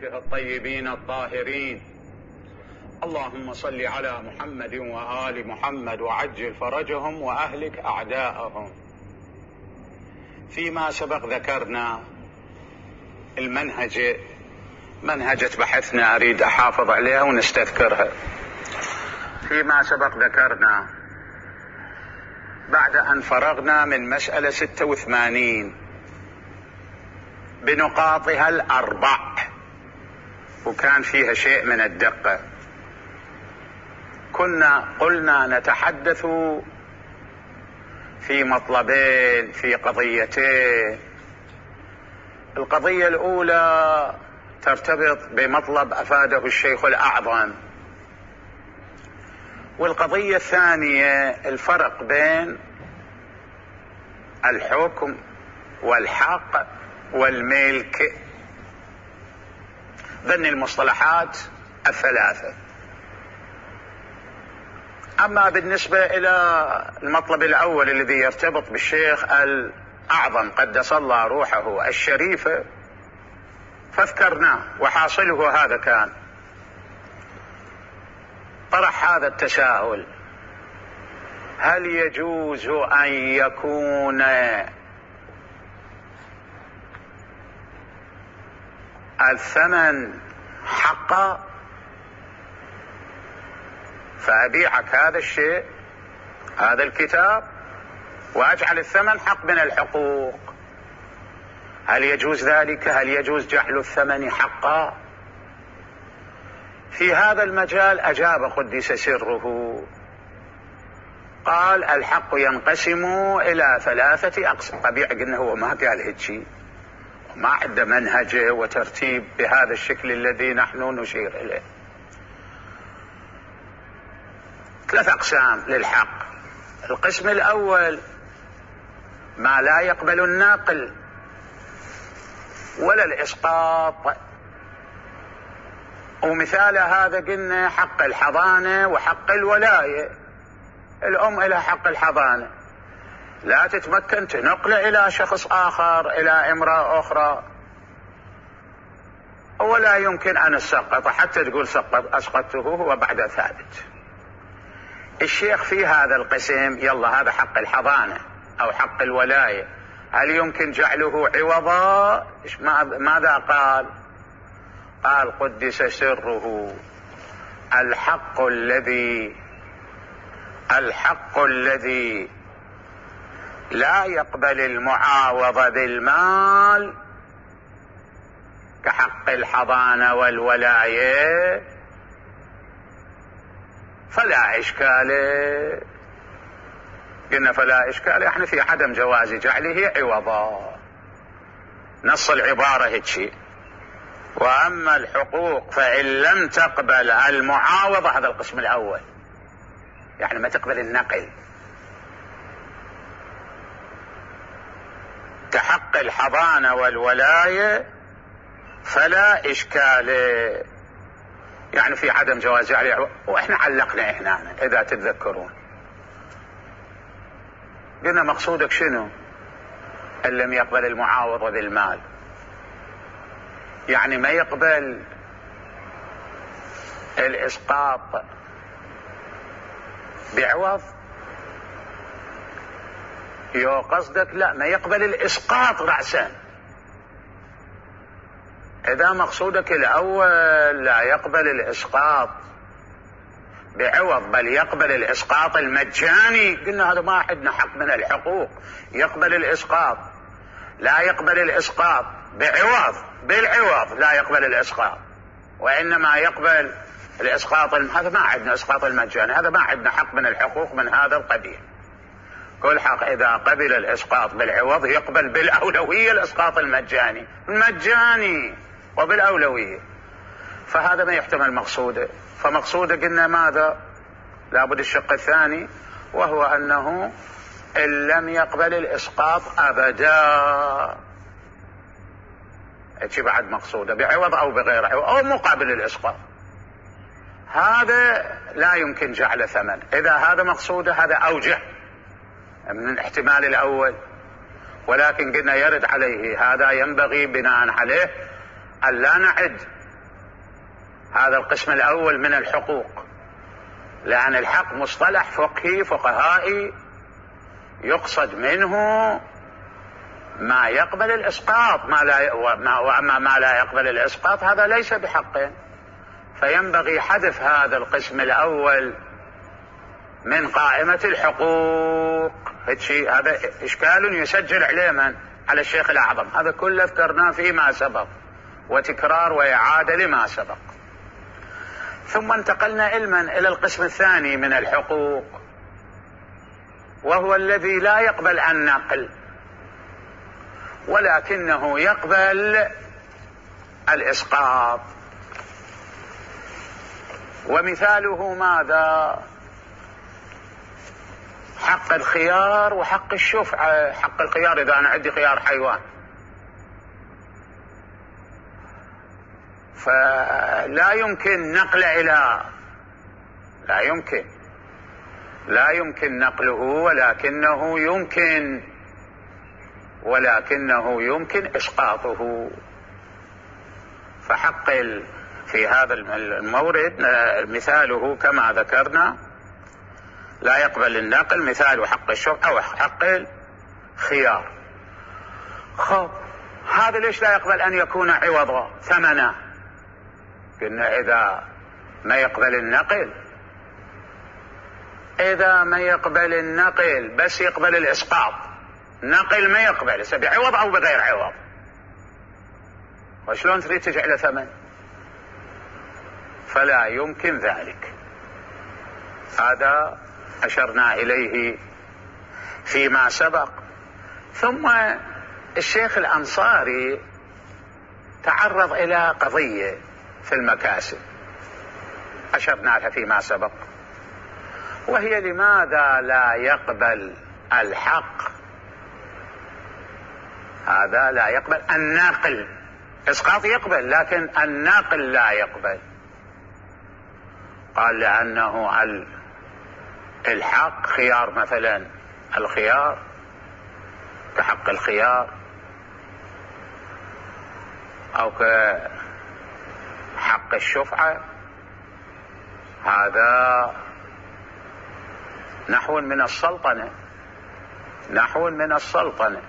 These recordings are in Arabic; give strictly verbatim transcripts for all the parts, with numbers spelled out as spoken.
وأصحابه الطيبين الطاهرين. اللهم صل على محمد وآل محمد وعجل فرجهم وأهلك أعداءهم. فيما سبق ذكرنا المنهج منهجة بحثنا، أريد أحافظ عليها ونستذكرها. فيما سبق ذكرنا بعد أن فرغنا من مسألة ستة وثمانين بنقاطها الأربع، وكان فيها شيء من الدقة، كنا قلنا نتحدث في مطلبين، في قضيتين. القضية الأولى ترتبط بمطلب أفاده الشيخ الأعظم، والقضية الثانية الفرق بين الحكم والحق والملك، ذن المصطلحات الثلاثة. أما بالنسبة إلى المطلب الأول الذي يرتبط بالشيخ الأعظم قدس الله روحه الشريفة فذكرناه، وحاصله هذا كان طرح هذا التساؤل: هل يجوز أن يكون الثمن حقا، فأبيعك هذا الشيء، هذا الكتاب، وأجعل الثمن حق من الحقوق؟ هل يجوز ذلك؟ هل يجوز جعل الثمن حقا؟ في هذا المجال أجاب قدس سره، قال: الحق ينقسم إلى ثلاثة أقسام. طبيعي قلنا هو ما قال هيك، ما عنده منهجه وترتيب بهذا الشكل الذي نحن نشير إليه. ثلاث أقسام للحق. القسم الأول ما لا يقبل النقل ولا الإسقاط، ومثال هذا قلنا حق الحضانة وحق الولاية. الأم إلى حق الحضانة، لا تتمكن تنقله إلى شخص آخر، إلى امرأة أخرى، ولا يمكن أن أسقط حتى تقول سقط أسقطته هو بعد ثابت. الشيخ في هذا القسم يلا هذا حق الحضانة أو حق الولاية، هل يمكن جعله عوضا؟ ماذا قال؟ قال قدس سره: الحق الذي الحق الذي لا يقبل المعاوضة بالمال كحق الحضانة والولاية فلا إشكال. قلنا فلا إشكال، احنا في عدم جواز جعله عوضا، نص العبارة هيك. وأما الحقوق فإن لم تقبل المعاوضة، هذا القسم الأول، يعني ما تقبل النقل، كحق الحضانة والولاية فلا إشكال، يعني في عدم جواز جعله. وإحنا علقنا هنا إذا تتذكرون، قلنا مقصودك شنو؟ إن لم يقبل المعاوضة بالمال، يعني ما يقبل الإسقاط بعوض؟ يو قصدك لا، ما يقبل الإسقاط رأسا. إذا مقصودك الأول لا يقبل الإسقاط بعوض بل يقبل الإسقاط المجاني، قلنا هذا ما عندنا حق من الحقوق. يقبل الإسقاط، لا يقبل الإسقاط بعوض، بالعوض لا يقبل الإسقاط، وإنما يقبل الإسقاط الم... هذا ما عندنا إسقاط المجاني، هذا ما عندنا حق من الحقوق من هذا القبيل. كل حق إذا قبل الإسقاط بالعوض يقبل بالأولوية الإسقاط المجاني، المجاني وبالأولوية، فهذا ما يحتمل مقصوده. فمقصوده قلنا ماذا؟ لابد الشق الثاني، وهو أنه إن لم يقبل الإسقاط أبدا، ايش بعد مقصوده؟ بعوض أو بغير عوض أو مقابل الإسقاط، هذا لا يمكن جعل ثمن. إذا هذا مقصوده هذا أوجه من الاحتمال الأول، ولكن قلنا يرد عليه، هذا ينبغي بناء عليه أن لا نعد هذا القسم الأول من الحقوق، لأن الحق مصطلح فقهي فقهائي يقصد منه ما يقبل الإسقاط، ما لا وأما ما لا يقبل الإسقاط هذا ليس بحق، فينبغي حذف هذا القسم الأول من قائمة الحقوق. هذا إشكال يسجل عليه من؟ على الشيخ الأعظم. هذا كله ذكرناه فيما سبق، وتكرار وإعادة لما سبق. ثم انتقلنا علما إلى القسم الثاني من الحقوق، وهو الذي لا يقبل النقل ولكنه يقبل الإسقاط. ومثاله ماذا؟ حق الخيار وحق الشفعة. حق الخيار إذا أنا عندي خيار حيوان فلا يمكن نقل إلى لا يمكن لا يمكن نقله ولكنه يمكن ولكنه يمكن إسقاطه. فحق في هذا المورد مثاله كما ذكرنا لا يقبل النقل، مثاله حق الشفعة وحق الخيار. خب هذا ليش لا يقبل أن يكون عوضا ثمنا؟ قلنا إذا ما يقبل النقل إذا ما يقبل النقل بس يقبل الإسقاط، نقل ما يقبل بعوض أو بغير عوض، وشلون تريد تجعله ثمن؟ فلا يمكن ذلك. هذا أشرنا إليه فيما سبق. ثم الشيخ الأنصاري تعرض إلى قضية في المكاسب أشرنا لها فيما سبق، وهي لماذا لا يقبل الحق هذا لا يقبل النقل. إسقاط يقبل لكن النقل لا يقبل. قال لأنه الحق خيار، مثلا الخيار كحق الخيار أو كحق الشفعة هذا نحو من السلطنة نحو من السلطنة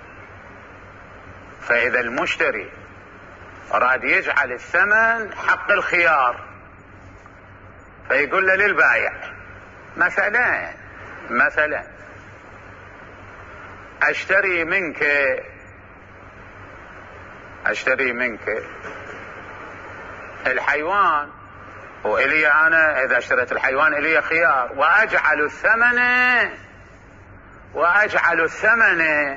فإذا المشتري أراد يجعل الثمن حق الخيار فيقول له للبائع مثلا مثلا أشتري منك أشتري منك الحيوان، وإلي أنا إذا اشتريت الحيوان إلي خيار، وأجعل الثمن وأجعل الثمن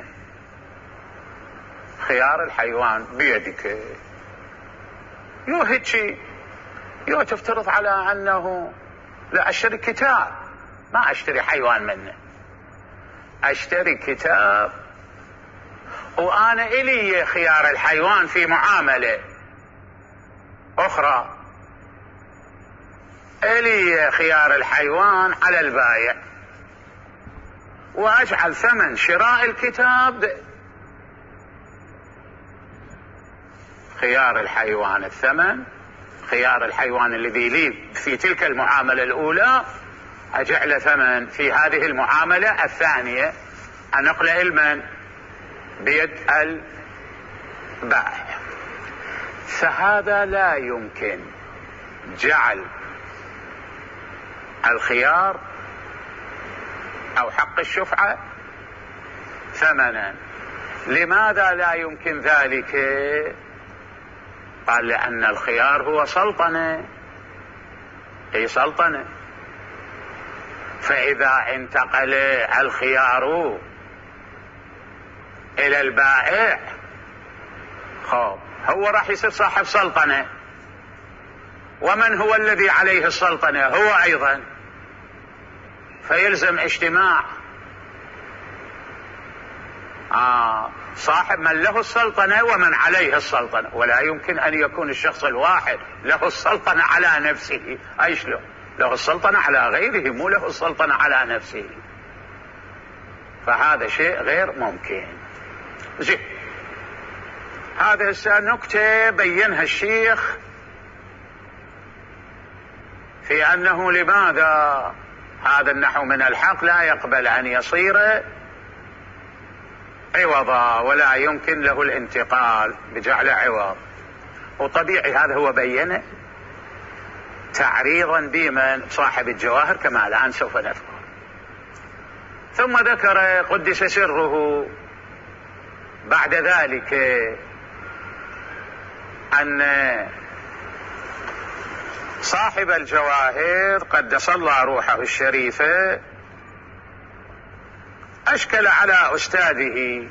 خيار الحيوان بيدك. يو هيك يو تفترض على أنه لا أشتري كتاب، ما أشتري حيوان منه، أشتري كتاب وأنا إلي خيار الحيوان في معاملة أخرى، إلي خيار الحيوان على البائع، وأجعل ثمن شراء الكتاب خيار الحيوان، الثمن خيار الحيوان الذي لي في تلك المعاملة الأولى أجعل ثمن في هذه المعاملة الثانية أنقل المن بيد البائع. فهذا لا يمكن جعل الخيار أو حق الشفعة ثمنا. لماذا لا يمكن ذلك؟ قال لأن الخيار هو سلطنة، هي سلطنة، فإذا انتقل الخيار إلى البائع خب هو راح يصير صاحب سلطنة، ومن هو الذي عليه السلطنة؟ هو أيضا، فيلزم اجتماع آه صاحب من له السلطنة ومن عليه السلطنة، ولا يمكن أن يكون الشخص الواحد له السلطنة على نفسه. أيش له؟ له السلطنة على غيره، مو له السلطنة على نفسه، فهذا شيء غير ممكن. زين، هذا نكتة بينها الشيخ في أنه لماذا هذا النحو من الحق لا يقبل أن يصير عوضا ولا يمكن له الانتقال بجعل عوض. وطبيعي هذا هو بينه تعريضا بمن صاحب الجواهر كما الآن سوف نذكر. ثم ذكر قدس سره بعد ذلك أن صاحب الجواهر قدس الله روحه الشريفة أشكل على أستاذه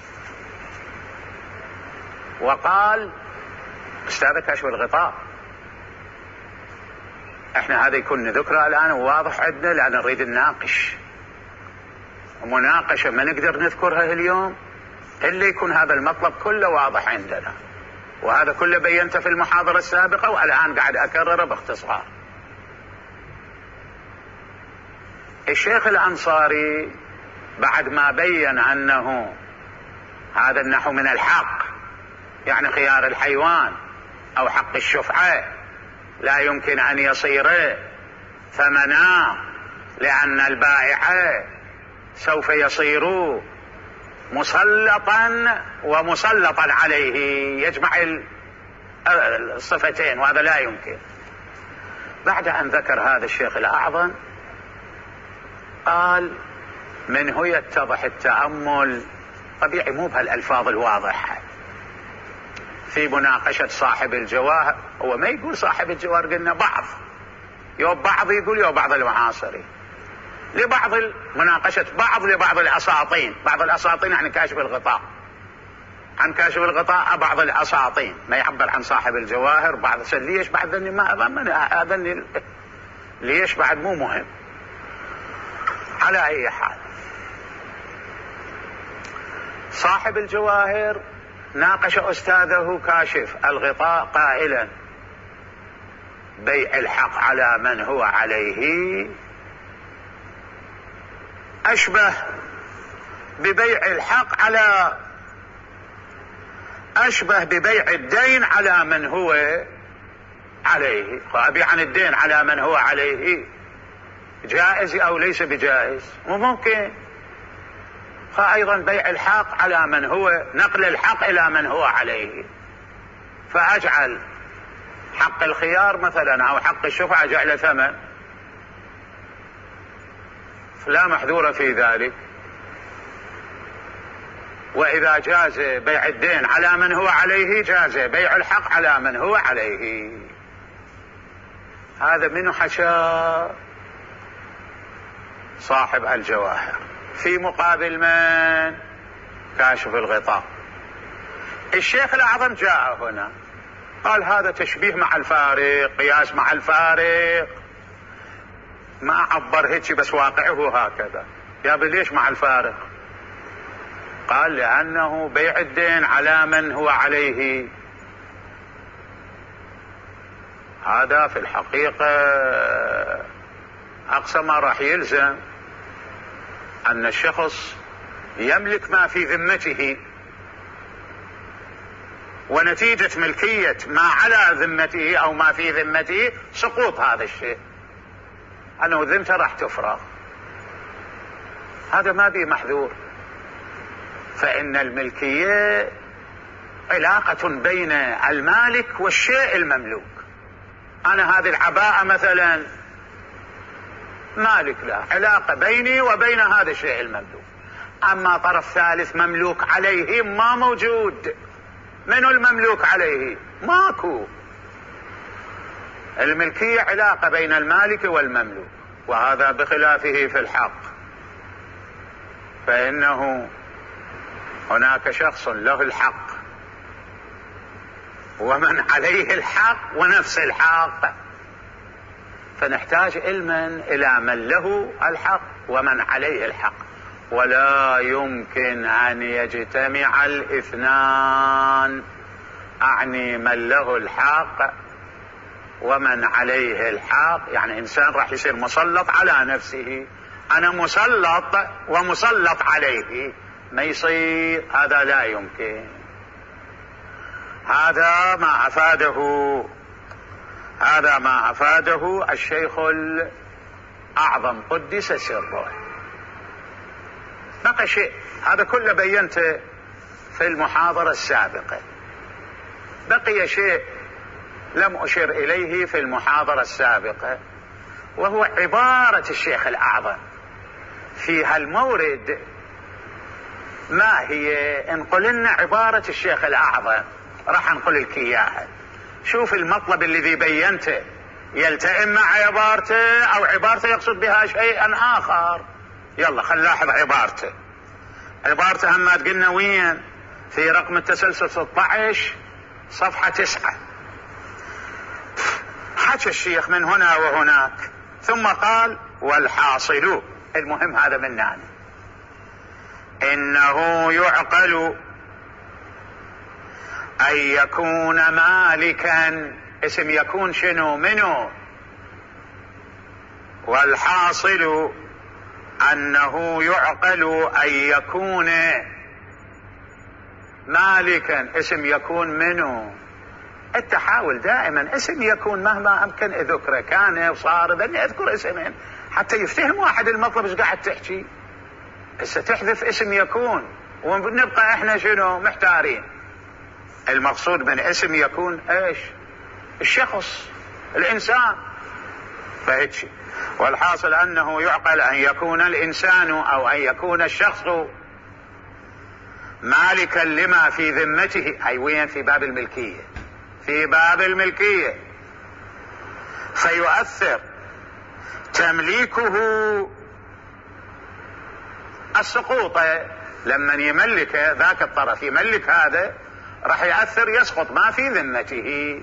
وقال: أستاذ كشف الغطاء، احنا هذا يكون ذكرى الآن وواضح عندنا لأن نريد نناقش مناقشة ما نقدر نذكرها اليوم إلا يكون هذا المطلب كله واضح عندنا، وهذا كله بينته في المحاضرة السابقة والآن قاعد أكرره باختصار. الشيخ الأنصاري بعد ما بين أنه هذا النحو من الحق، يعني خيار الحيوان أو حق الشفعة لا يمكن أن يصير ثمنا لأن البائع سوف يصير مسلطا ومسلطا عليه، يجمع الصفتين وهذا لا يمكن. بعد أن ذكر هذا الشيخ الأعظم قال: منه يتضح التأمل، طبيعي مو بهالألفاظ الواضحة في مناقشة صاحب الجواهر. هو ما يقول صاحب الجواهر، قلنا بعض يوم بعض يقول يوم بعض المعاصرين لبعض مناقشة بعض لبعض الأساطين. بعض الأساطين يعني كاشف الغطاء، عن كاشف الغطاء بعض الأساطين ما يعبر عن صاحب الجواهر بعض. ليش بعد ذني ما أظن هذا ليش بعد مو مهم. على أي حال صاحب الجواهر ناقش أستاذه كاشف الغطاء قائلا: بيع الحق على من هو عليه أشبه ببيع الحق على أشبه ببيع الدين على من هو عليه. أبيع عن الدين على من هو عليه جائز أو ليس بجائز؟ وممكن. فأيضا بيع الحق على من هو، نقل الحق إلى من هو عليه، فأجعل حق الخيار مثلا أو حق الشفعة جعل ثمن، لا محذور في ذلك. وإذا جاز بيع الدين على من هو عليه جاز بيع الحق على من هو عليه. هذا منه حشا صاحب الجواهر في مقابل من؟ كاشف الغطاء. الشيخ الأعظم جاء هنا قال: هذا تشبيه مع الفارق، قياس مع الفارق. ما عبر هيك بس واقعه هكذا. يا ليش مع الفارق؟ قال: لأنه بيع الدين على من هو عليه هذا في الحقيقة أقصى ما راح يلزم أن الشخص يملك ما في ذمته، ونتيجة ملكية ما على ذمته أو ما في ذمته سقوط هذا الشيء، أنه ذمته راح تفرغ. هذا ما بيه محذور. فإن الملكية علاقة بين المالك والشيء المملوك. أنا هذه العباءة مثلا مالك لها، علاقة بيني وبين هذا الشيء المملوك. أما طرف ثالث مملوك عليه ما موجود. منو المملوك عليه؟ ماكو. الملكية علاقة بين المالك والمملوك، وهذا بخلافه في الحق، فإنه هناك شخص له الحق ومن عليه الحق ونفس الحق، فنحتاج علما إلى من له الحق ومن عليه الحق، ولا يمكن أن يجتمع الاثنان. أعني من له الحق ومن عليه الحق، يعني إنسان راح يصير مسلط على نفسه، أنا مسلط ومسلط عليه، ما يصير، هذا لا يمكن. هذا ما أفاده هذا ما أفاده الشيخ الأعظم قدس سره. بقى شيء، هذا كله بينته في المحاضرة السابقة. بقي شيء لم أشر إليه في المحاضرة السابقة، وهو عبارة الشيخ الأعظم في هالمورد. ما هي؟ انقل لنا عبارة الشيخ الأعظم، راح انقل لك إياها. شوف المطلب الذي بينته يلتئم مع عبارته أو عبارته يقصد بها شيئا آخر. يلا خل نلاحظ عبارته. عبارته هم قلنا وين؟ في رقم التسلسل ستة عشر صفحة تسعة. حكى الشيخ من هنا وهناك ثم قال: والحاصل، المهم هذا من نعني، إنه يعقل أن يكون مالكا. اسم يكون شنو؟ منه. والحاصل أنه يعقل أن يكون مالكا. اسم يكون منه. التحاول دائما اسم يكون مهما أمكن ذكره، كان وصار، بني أذكر اسمين حتى يفتهم واحد المطلب ايش قاعد تحكي. هسه تحذف اسم يكون ونبقى احنا شنو؟ محتارين. المقصود من اسم يكون ايش؟ الشخص، الانسان. فهيك. والحاصل انه يعقل ان يكون الانسان او ان يكون الشخص مالكا لما في ذمته. اي وين؟ في باب الملكية. في باب الملكية. فيؤثر تمليكه السقوط. لما يملك ذاك الطرف، يملك هذا، راح يأثر يسقط ما في ذمته.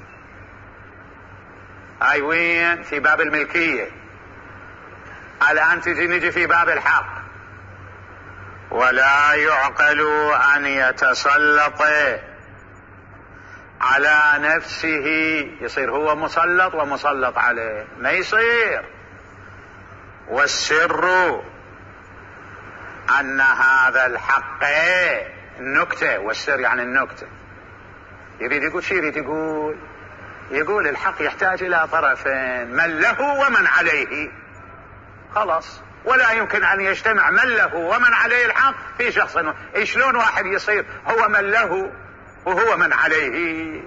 اي وين؟ في باب الملكية. الآن تجي نجي في باب الحق. ولا يعقل أن يتسلط على نفسه. يصير هو مسلط ومسلط عليه، ما يصير. والسر أن هذا الحق النكتة. والسر يعني النكتة. يريد يقول شيء؟ يريد يقول يقول الحق يحتاج إلى طرفين، من له ومن عليه. خلاص، ولا يمكن أن يجتمع من له ومن عليه الحق في شخص. شلون واحد يصير هو من له وهو من عليه؟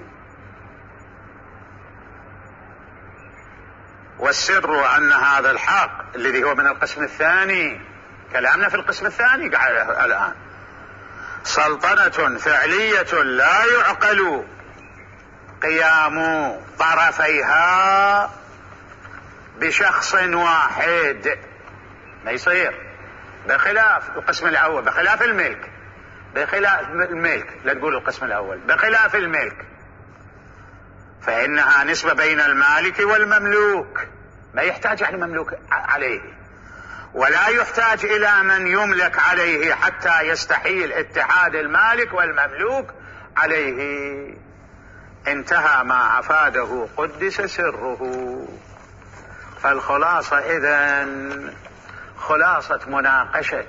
والسر أن هذا الحق الذي هو من القسم الثاني، كلامنا في القسم الثاني قاعد الآن، سلطنة فعلية لا يعقل قيام طرفيها بشخص واحد. ما يصير. بخلاف القسم الأول، بخلاف الملك، بخلاف الملك، لا تقول القسم الأول، بخلاف الملك، فإنها نسبة بين المالك والمملوك. ما يحتاج يعني مملوك عليه، ولا يحتاج إلى من يملك عليه حتى يستحيل اتحاد المالك والمملوك عليه. انتهى ما أفاده قدس سره. فالخلاصة إذن خلاصة مناقشة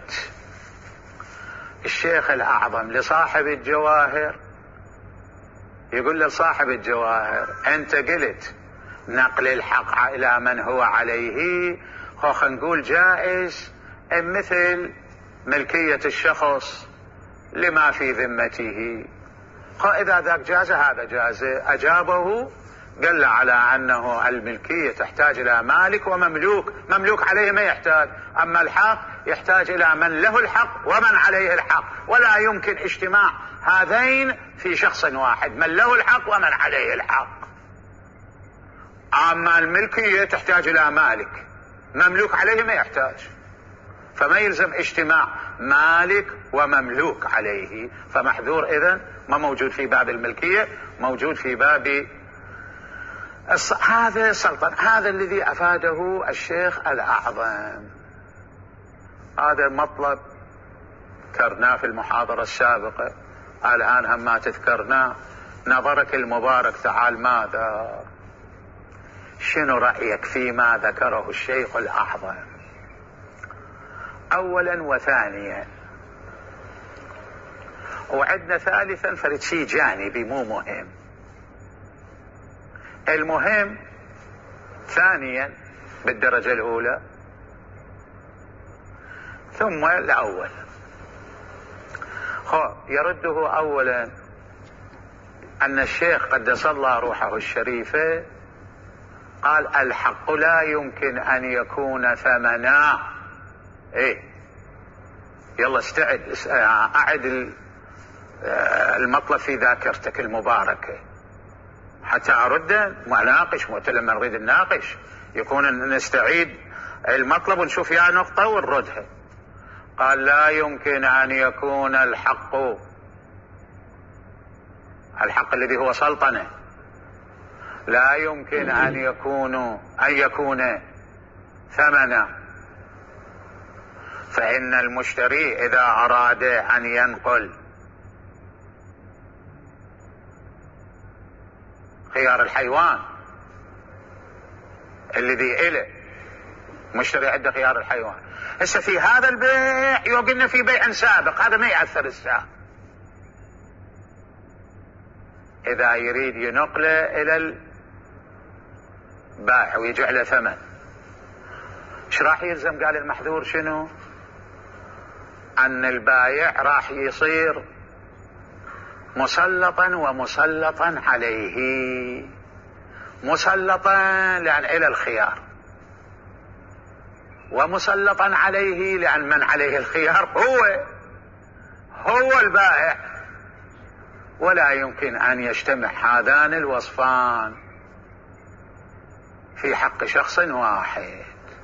الشيخ الأعظم لصاحب الجواهر، يقول لصاحب الجواهر: أنت قلت نقل الحق إلى من هو عليه، خو نقول جائز مثل ملكية الشخص لما في ذمته. إذا ذاك جاز هذا جاز. أجابه قال على أنه الملكية تحتاج إلى مالك ومملوك، مملوك عليه ما يحتاج، أما الحق يحتاج إلى من له الحق ومن عليه الحق، ولا يمكن اجتماع هذين في شخص واحد، من له الحق ومن عليه الحق. أما الملكية تحتاج إلى مالك، مملوك عليه ما يحتاج، فما يلزم اجتماع مالك ومملوك عليه. فمحذور إذن، ما موجود في باب الملكية، موجود في باب الص... هذا السلطنة. هذا الذي أفاده الشيخ الأعظم. هذا مطلب ذكرناه في المحاضرة السابقة، الآن هم ما تذكرناه. نظرك المبارك تعال، ماذا شنو رأيك فيما ذكره الشيخ الأعظم؟ أولا وثانيا، وعدنا ثالثا فرد شيء جانبي مو مهم. المهم ثانيا بالدرجة الأولى ثم الأول. يرده أولا أن الشيخ قدس الله روحه الشريفة قال الحق لا يمكن أن يكون ثمنا. إيه يلا استعد أعد المطلب في ذاكرتك المباركة حتى أرد وناقش. لما نريد نناقش يكون نستعيد المطلب ونشوف يا نقطة ونردها. قال لا يمكن أن يكون الحق، الحق الذي هو سلطنة، لا يمكن أن يكون أن يكون ثمنا، فإن المشتري إذا أراد أن ينقل خيار الحيوان الذي إله، مشتري عنده خيار الحيوان، هسه في هذا البيع يوقلنا في بيع سابق، هذا ما يأثر الساعة. إذا يريد ينقله إلى البائع ويجعله ثمن، ايش راح يلزم؟ قال المحذور شنو؟ أن البائع راح يصير مسلطا ومسلطا عليه. مسلطا لأن إلى الخيار، ومسلطا عليه لأن من عليه الخيار هو هو البائع، ولا يمكن أن يجتمع هذان الوصفان في حق شخص واحد.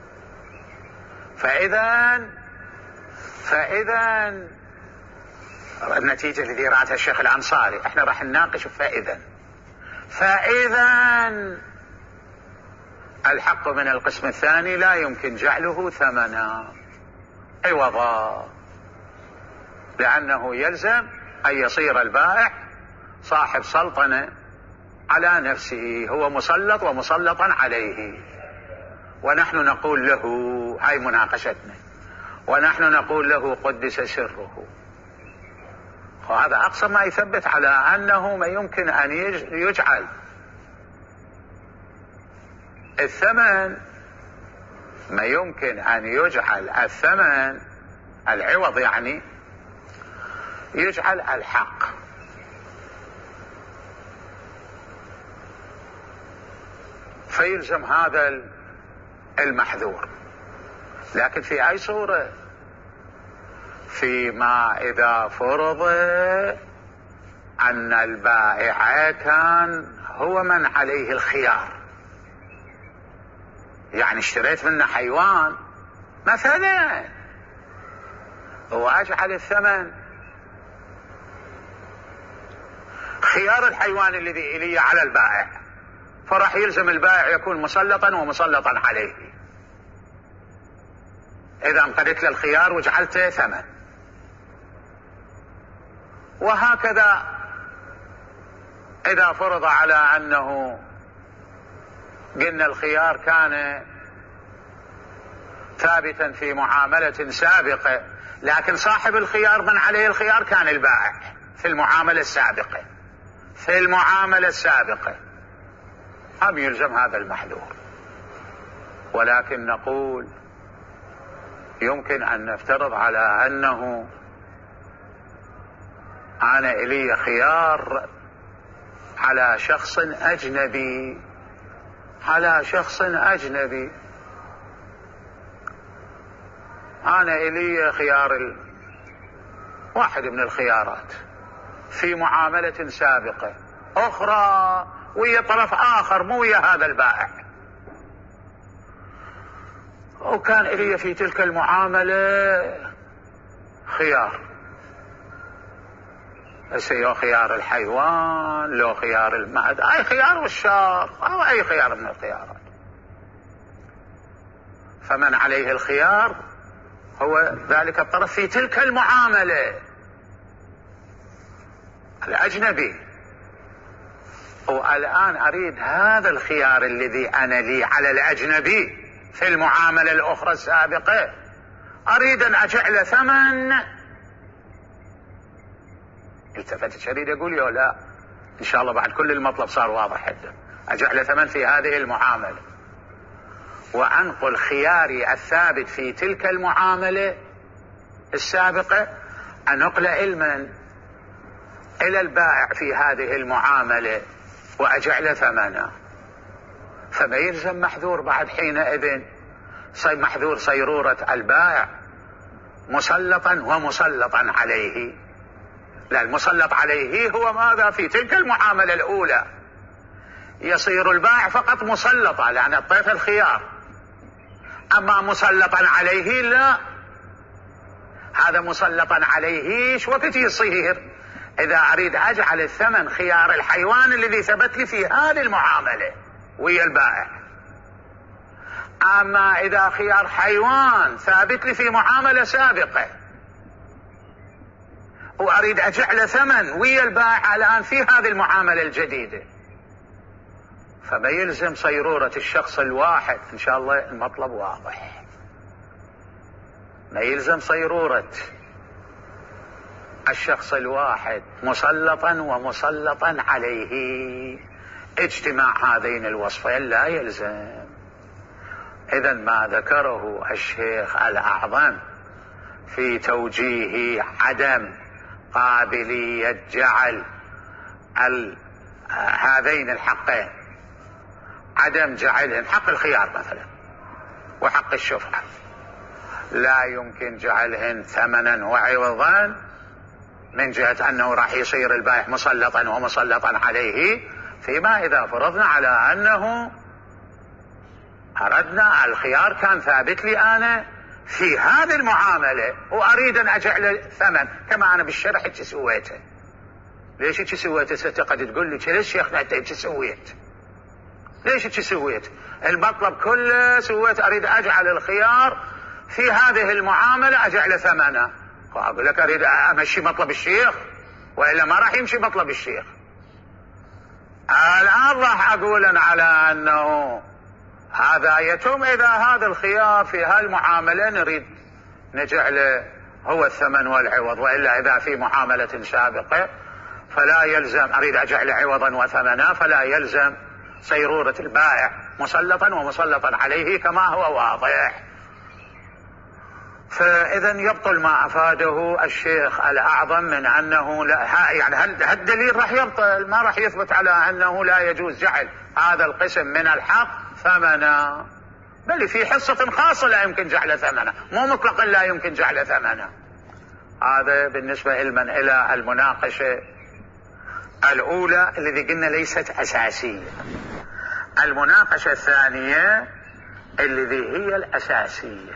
فإذا فإذا النتيجة التي رأتها الشيخ الأنصاري احنا راح نناقش. فإذا فإذا الحق من القسم الثاني لا يمكن جعله ثمنا عوضا، لأنه يلزم أن يصير البائع صاحب سلطنة على نفسه، هو مسلط ومسلطا عليه. ونحن نقول له، هاي مناقشتنا، ونحن نقول له قدس سره. وهذا أقصى ما يثبت على أنه ما يمكن أن يجعل الثمن، ما يمكن أن يجعل الثمن العوض، يعني يجعل الحق. فيلزم هذا المحذور. لكن في أي صورة؟ فيما إذا فرض أن البائع كان هو من عليه الخيار، يعني اشتريت منه حيوان مثلا وأجعل الثمن خيار الحيوان الذي إلي على البائع، فراح يلزم البائع يكون مسلطا ومسلطا عليه. إذا انقدت له الخيار وجعلته ثمن. وهكذا إذا فرض على أنه قلنا الخيار كان ثابتا في معاملة سابقة، لكن صاحب الخيار من عليه الخيار كان البائع في المعاملة السابقة في المعاملة السابقة هم يلزم هذا المحذور. ولكن نقول يمكن أن نفترض على أنه أنا إلي خيار على شخص أجنبي على شخص أجنبي أنا إلي خيار واحد من الخيارات في معاملة سابقة أخرى ويا طرف آخر مو ويا هذا البائع، وكان إلي في تلك المعاملة خيار، هسه خيار الحيوان لو خيار المعد، أي خيار والشار أو أي خيار من الخيارات. فمن عليه الخيار هو ذلك الطرف في تلك المعاملة الأجنبي. والآن أريد هذا الخيار الذي أنا لي على الأجنبي في المعاملة الأخرى السابقة أريد أن أجعل ثمن. التفت شريد يقول يا لا إن شاء الله بعد كل المطلب صار واضح جدا. أجعل ثمن في هذه المعاملة، وأنقل خياري الثابت في تلك المعاملة السابقة أنقل علما إلى البائع في هذه المعاملة وأجعل ثمنه. فما يلزم محذور بعد حينئذ، محذور صيرورة البائع مسلطا ومسلطا عليه. لا، المسلط عليه هو ماذا؟ في تلك المعاملة الأولى يصير البائع فقط مسلطا لأن الطيف الخيار، أما مسلطا عليه لا. هذا مسلطا عليه شو وقت يصير؟ إذا أريد أجعل الثمن خيار الحيوان الذي ثبت لي في هذه المعاملة ويا البائع. أما إذا خيار حيوان ثابت لي في معاملة سابقة وأريد أجعل ثمن ويا البائع الآن في هذه المعاملة الجديدة، فما يلزم صيرورة الشخص الواحد. إن شاء الله المطلب واضح. ما يلزم صيرورة الشخص الواحد مسلطا ومسلطا عليه اجتماع هذين الوصفين، لا يلزم. إذن ما ذكره الشيخ الأعظم في توجيه عدم قابلية جعل هذين الحقين، عدم جعلهم حق الخيار مثلا وحق الشفعة، لا يمكن جعلهن ثمنا وعوضا من جهة أنه راح يصير البائع مسلطا ومسلطا عليه، فيما إذا فرضنا على أنه أردنا الخيار كان ثابت لي أنا في هذه المعاملة وأريد أن أجعل ثمن كما أنا بالشرح إيش سويته. ليش إيش سويته؟ ستقعد تقول لي ليش شيخنا أنت إيش سويت؟ ليش إيش سويت؟ المطلب كله سويت أريد أجعل الخيار في هذه المعاملة أجعل ثمنه. أقول لك أريد أمشي مطلب الشيخ وإلا ما راح يمشي مطلب الشيخ. الآن راح أقول على أنه هذا يتم إذا هذا الخيار في هالمعاملة نريد نجعله هو الثمن والعوض، وإلا إذا في معاملة سابقة فلا يلزم أريد أجعل عوضا وثمنا، فلا يلزم صيرورة البائع مسلطا ومسلطا عليه كما هو واضح. فإذا يبطل ما أفاده الشيخ الأعظم من أنه لا، يعني هالدليل راح يبطل، ما راح يثبت على أنه لا يجوز جعل هذا القسم من الحق ثمنا، بل في حصة خاصة لا يمكن جعل ثمنا، مو مطلقا لا يمكن جعل ثمنا. هذا بالنسبة علما إلى المناقشة الأولى الذي قلنا ليست أساسية. المناقشة الثانية الذي هي الأساسية،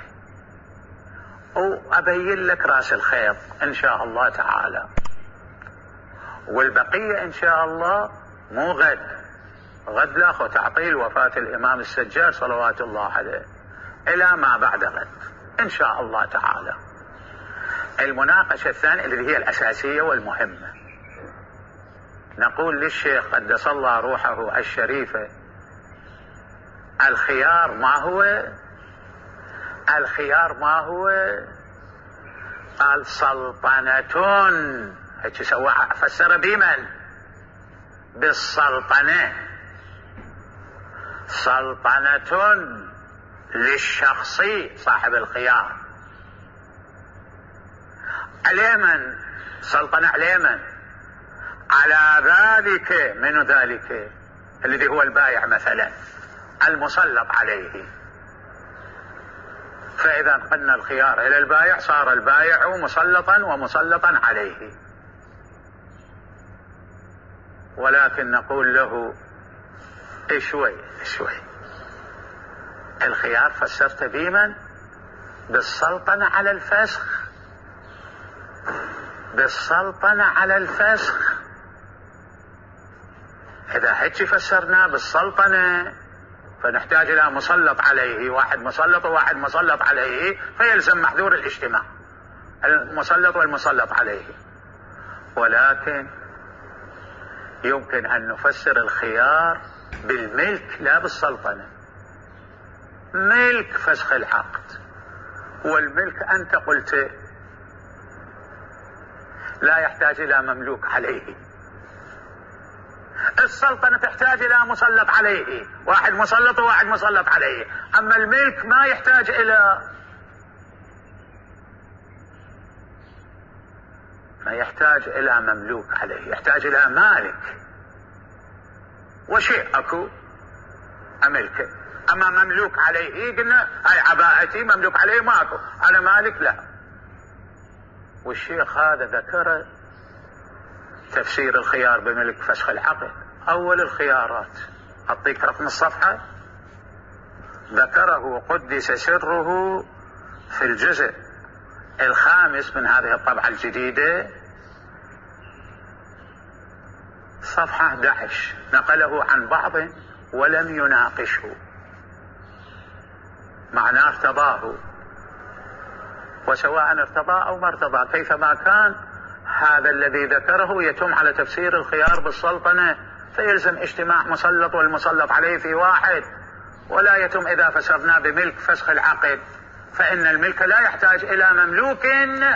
وأبين لك رأس الخيط إن شاء الله تعالى، والبقية إن شاء الله مو غد، غد لا تعطيل وفاة الإمام السجاد صلوات الله عليه إلى ما بعد غد إن شاء الله تعالى. المناقشة الثانية التي هي الأساسية والمهمة، نقول للشيخ قدس الله روحه الشريفة الخيار ما هو؟ الخيار ما هو؟ قال سلطنة، هيك سوى فسر بمن؟ بالسلطنة، سلطنة للشخص صاحب الخيار. على من؟ سلطنة على من؟ على ذلك، من ذلك الذي هو البائع مثلا المسلط عليه. فإذا قلنا الخيار إلى البائع صار البائع مسلطا ومسلطا عليه، ولكن نقول له شوي شوي، الخيار فسرت بمن؟ بالسلطنة على الفسخ، بالسلطنة على الفسخ. إذا هيك فسرنا بالسلطنة فنحتاج إلى مسلط عليه، واحد مسلط وواحد مسلط عليه، فيلزم محذور الاجتماع المسلط والمسلط عليه. ولكن يمكن أن نفسر الخيار بالملك لا بالسلطنة. ملك فسخ العقد، والملك أنت قلت لا يحتاج إلى مملوك عليه. السلطنة تحتاج إلى مسلط عليه، واحد مسلط وواحد مسلط عليه. أما الملك ما يحتاج إلى ما يحتاج إلى مملوك عليه، يحتاج إلى مالك. وشيء أكو أملكه. أما مملوك عليه قلنا هاي عباءتي مملوك عليه ماكو، أنا مالك لا. والشيخ هذا ذكر تفسير الخيار بملك فسخ العقد. أول الخيارات أعطيك رقم الصفحة، ذكره قدس سره في الجزء الخامس من هذه الطبعة الجديدة صفحة أحد عشر، نقله عن بعض ولم يناقشه، معناه ارتضاه، وسواء ارتضى أو ما ارتضى كيفما كان هذا الذي ذكره يتم على تفسير الخيار بالسلطنة، فيلزم اجتماع مسلط والمسلط عليه في واحد، ولا يتم إذا فسرنا بملك فسخ العقد، فإن الملك لا يحتاج إلى مملوك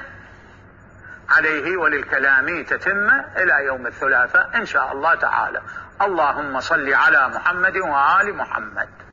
عليه. وللكلام تتم إلى يوم الثلاثاء إن شاء الله تعالى. اللهم صل على محمد وآل محمد.